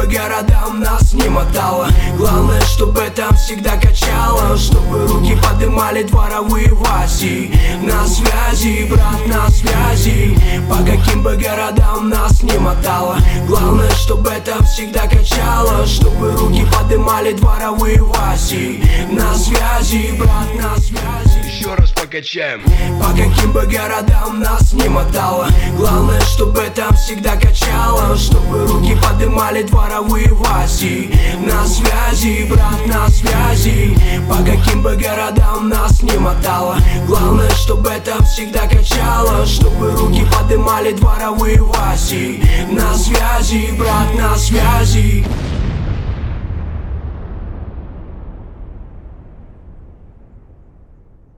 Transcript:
городам нас не мотало. Главное, чтобы там всегда качало, чтобы руки поднимали дворовые Васи. На связи, брат, на связи. По каким бы городам нас не мотало. Главное, чтобы там всегда качало, чтобы руки поднимали дворовые Васи. На связи, брат, на связи. Еще раз покачаем. По каким бы городам нас не мотало. Главное, чтобы там всегда качало, чтобы руки поднимали дворовые Васи. На связи, брат, на связи. По каким бы городам нас не мотало. Главное, чтобы там всегда качало, чтобы руки поднимали дворовые Васи. На связи, брат, на связи.